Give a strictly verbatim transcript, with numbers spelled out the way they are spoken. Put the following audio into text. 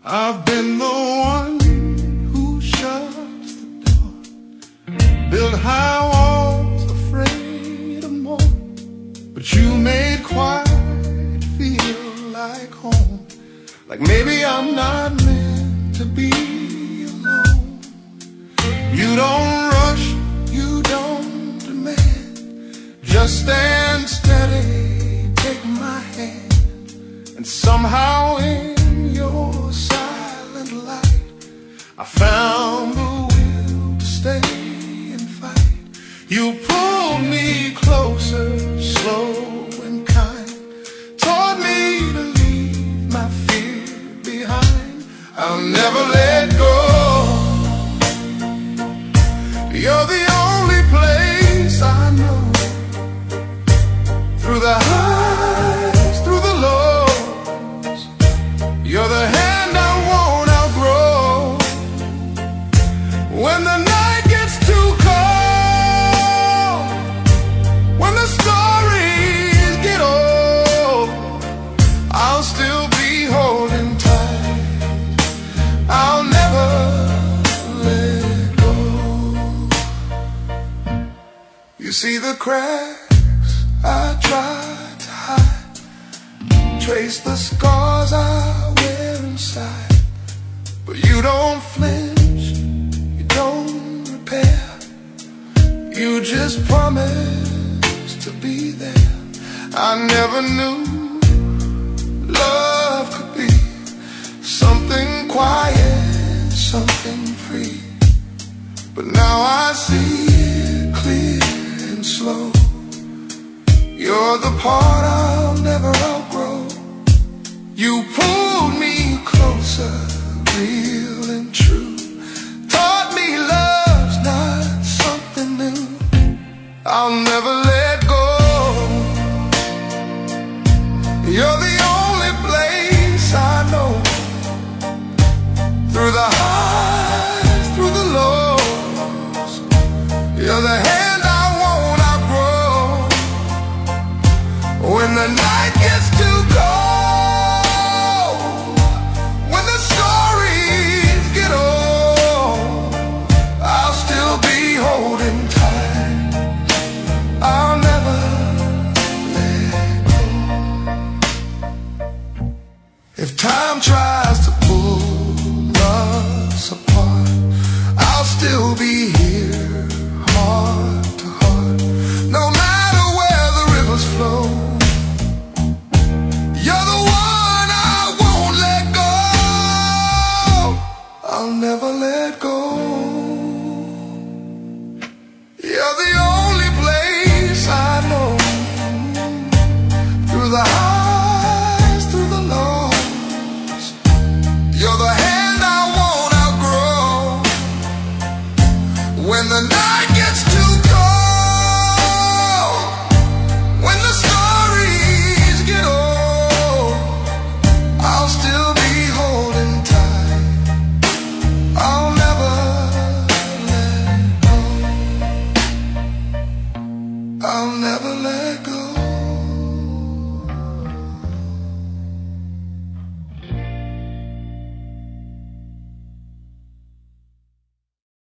I've been the one who shuts the door, built high walls, afraid of more, but you made quiet feel like home, like maybe I'm not meant to be alone. You don't rush, you don't demand, just stand steady, take my hand, and somehow in your silent light I found the will to stay and fight. You pulled me closer, slow and kind, taught me to leave my fear behind. I'll never let go. You're the only place I know, through the highs, through the lows. You're the hand I won't outgrow. When the night gets too cold, when the stories get old, I'll still be holding tight. I'll never let go. You see the cracks I tried to hide, trace the scars I wear inside, but you don't flinch, you don't repair, you just promise to be there. I never knew love could be something quiet, something free, but now I see it clear and slow. You're the part I'll never outgrow. You pulled me closer, real and true, taught me love's not something new. I'll never let go. You're the only place I know, through the highs, through the lows. You're the hand I won't outgrow. When the night gets too cold, when the stories get old, I'll still be holding tight. I'll never let go. If time tries to pull us apart, I'll still be here